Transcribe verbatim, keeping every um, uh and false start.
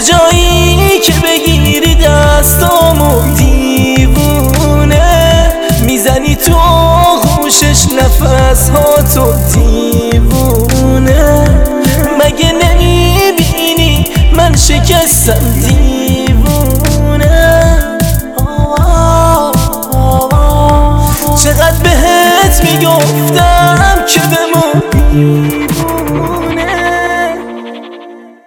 کجایی که بگیری دستامو دیوونه میزنی تو آغوشش نفس ها تو دیوونه مگه نمیبینی من شکستم دیوونه چقدر بهت میگفتم که بمونی